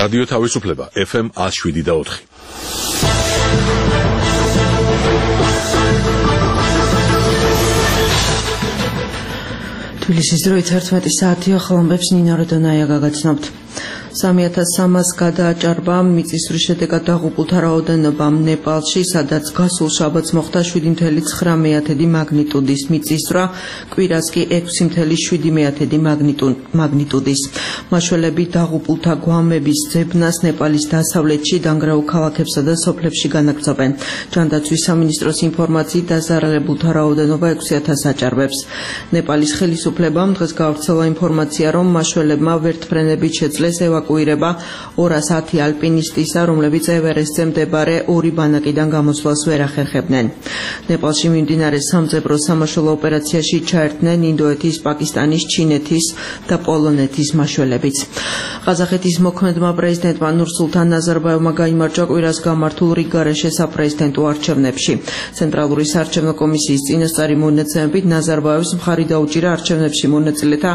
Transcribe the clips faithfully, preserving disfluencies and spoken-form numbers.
რადიო თავისუფლება ეფ ემ ათს შვიდი და ოთხი. თბილისის დროით ერთმეტი საათი ახალ ამბებს ნინა როდონაია გაგაცნობთ. სამი ათას სამას გადააჭარბა მიწისძვრის შედეგად დაღუპულთა რაოდენობა ნეპალში, სადაც გასულ შაბათს მოხდა შვიდი მცდარი მეათედი მაგნიტუდის მიწისძვრა, კვირას კი ექვსი მცდარი შვიდი მეათედი მაგნიტუდის. მაშველები დაღუპულთა გვამების ძებნას ნეპალის დასავლეთში, დანგრეულ ქალაქებსა და სოფლებში განაგრძობენ. ჯანდაცვის სამინისტროს ინფორმაციით დაზარალებულთა რაოდენობა ექვსი ათასს აჭარბებს. ნეპალის ხელისუფლებამ დღეს გაავრცელა ინფორმაცია, რომ მაშველებმა ვერტმფრენებით შეძლეს ევაკუირება ორას ათი ალპინისტისა, რომლებიც ევერესტზე მდებარე ორი ბანაკიდან გამოსვლას ვერ ახერხებდნენ. ნეპალში მიმდინარე სამძებრო სამაშველო ოპერაციაში ჩაერთნენ ინდოეთის, პაკისტანის, ჩინეთის და პოლონეთის მაშველებიც. ყაზახეთის მოქმედმა პრეზიდენტმა ნურსულთან ნაზარბაევმა გაიმარჯვა კვირას გამართულ რიგგარეშე საპრეზიდენტო არჩევნებში. ცენტრალური საარჩევნო კომისიის წინასწარი მონაცემებით ნაზარბაევს მხარი დაუჭირა არჩევნებში მონაწილეთა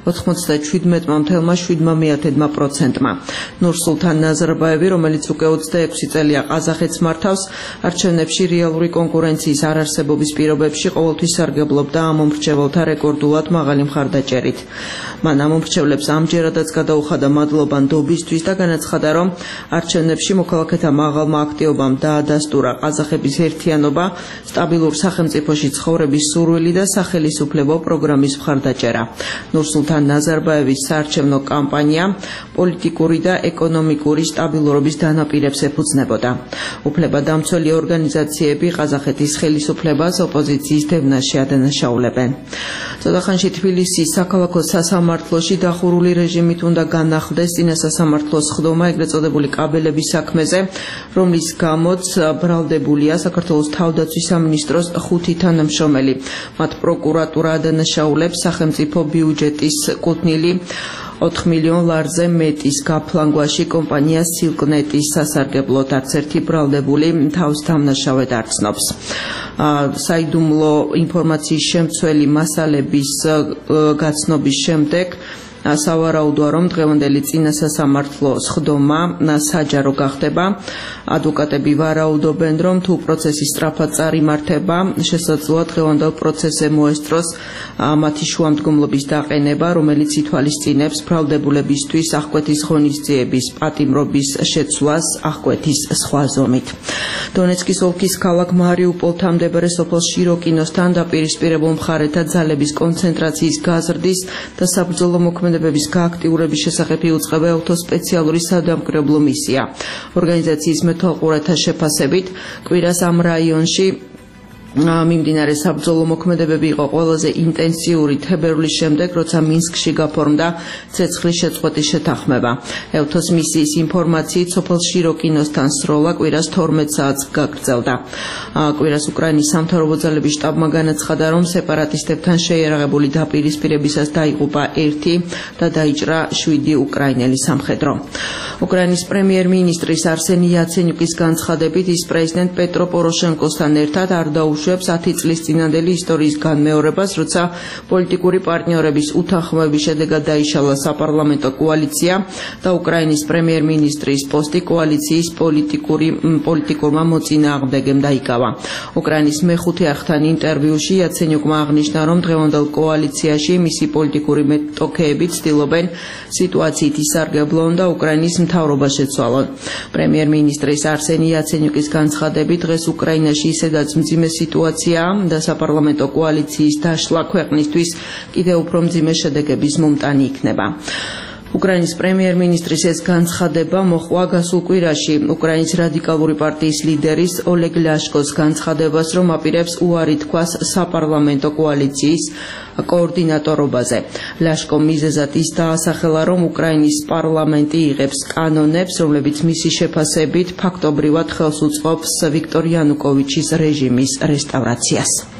ოცდაშვიდ მცდარ შვიდმა მეათედმა პროცენტმა. ნურსულთან ნაზარბაევი, რომელიც უკვე ოცდაექვსი წელია ყაზახეთს მართავს, არჩევნებში რეალური კონკურენციის არარსებობის პირობებში ყოველთვის სარგებლობდა ამომრჩეველთა რეკორდულად მაღალი მხარდაჭერით. მან ამომრჩევლებს ამჯერადაც გადაუხადა მადლობა ნდობისთვის და განაცხადა, რომ არჩევნებში მოქალაქეთა მაღალმა აქტივობამ დაადასტურა ყაზახების ერთიანობა, სტაბილურ სახელმწიფოში ცხოვრების სურვილი და სახელისუფლებო პროგრამის მხარდაჭერა. ნურსულთან ნაზარბაევის საარჩევნო კამპანია პოლიტიკური და ეკონომიკური სტაბილურობის დანაპირებს ეფუძნებოდა. უფლებადამცველი ორგანიზაციები ყაზახეთის ხელისუფლებას ოპოზიციის დევნაში ადანაშაულებენ. წოდახანში თბილისის საქალაქო სასამართლოში დახურული რეჟიმით უნდა განახლდეს წინასასამართლოს სხდომა ეგრეთ წოდებული კაბელების საქმეზე, რომლის გამოც ბრალდებულია საქართველოს თავდაცვის სამინისტროს ხუთი თანამშრომელი. მათ პროკურატურა ადანაშაულებს სახელმწიფო ბიუჯეტის კუთვნილი ოთხ მილიონ ლარზე მეტის გაფლანგვაში კომპანია სილკნეტის სასარგებლოდ. არც ერთი ბრალდებული თავის დამნაშავედ არ ცნობს. საიდუმლო ინფორმაციის შემცველი მასალების გაცნობის შემდეგ სავარაუდოა, რომ დღევანდელი წინასასამართლო სხდომა საჯარო გახდება. ადვოკატები ვარაუდობენ, რომ თუ პროცესი სწრაფად წარიმართება, შესაძლოა დღევანდელ პროცესზე მოესწროს მათი შუამდგომლობის დაყენება, რომელიც ითვალისწინებს ბრალდებულებისთვის აღკვეთის ღონისძიების პატიმრობის შეცვლას აღკვეთის სხვა ზომით. დონეცკის ოლქის ქალაქ მარიუპოლთან მდებარე სოფელ შიროკინოსთან დაპირისპირებულ მხარეთა ძალების კონცენტრაციის გაზრდის და საბრძოლო მოქმედებების გააქტიურების შესახებ იუწყება ელთოს სპეციალური სადამკვირვებლო მისია. ორგანიზაციის მეთვალყურეთა შეფასებით, კვირას ამ რაიონში მიმდინარე საბრძოლო მოქმედებები იყო ყველაზე ინტენსიური თებერვლის შემდეგ, როცა მინსკში გაფორმდა ცეცხლის შეწყვეტის შეთანხმება. ელთოს მისიის ინფორმაციით, სოფელ შიროკინოსთან სროლა კვირას თორმეტ საათს გაგრძელდა. კვირას უკრაინის სამთავრობო ძალების შტაბმა განაცხადა, რომ სეპარატისტებთან შეიარაღებული დაპირისპირებისას დაიღუპა ერთი და დაიჭრა შვიდი უკრაინელი სამხედრო. უკრაინის პრემიერ-მინისტრის არსენი იაცენიუკის განცხადებით, ის პრეზიდენტ პეტრო პოროშენკოსთან ერთად არ დაუშვებს ათი წლის წინანდელი ისტორიის განმეორებას, როცა პოლიტიკური პარტნიორების უთანხმოების შედეგად დაიშალა საპარლამენტო კოალიცია და უკრაინის პრემიერ-მინისტრის პოსტი კოალიციის პოლიტიკური პოლიტიკურმა მოწინააღმდეგემ დაიკავა. უკრაინის მეხუთე არხთან ინტერვიუში იაცენიუკმა აღნიშნა, რომ დღევანდელ კოალიციაში მისი პოლიტიკური მეტოქეები ცდილობენ სიტუაციით ისარგებლონ და უკრაინის მთავრობა შეცვალონ. პრემიერ-მინისტრის არსენი იაცენიუკის განცხადებით, დღეს უკრაინაში ისედაც მძიმე სიტუაცია და საპარლამენტო კოალიციის დაშლა ქვეყნისთვის კიდევ უფრო მძიმე შედეგების მომტანი იქნება. უკრაინის პრემიერ-მინისტრის ეს განცხადება მოჰყვა გასულ კვირაში უკრაინის რადიკალური პარტიის ლიდერის ოლეგ ლიაშკოს განცხადებას, რომ აპირებს უარი თქვას საპარლამენტო კოალიციის კოორდინატორობაზე. ლიაშკომ მიზეზად ის დაასახელა, რომ უკრაინის პარლამენტი იღებს კანონებს, რომლებიც მისი შეფასებით ფაქტობრივად ხელს უწყობს ვიქტორ იანუკოვიჩის რეჟიმის რესტავრაციას.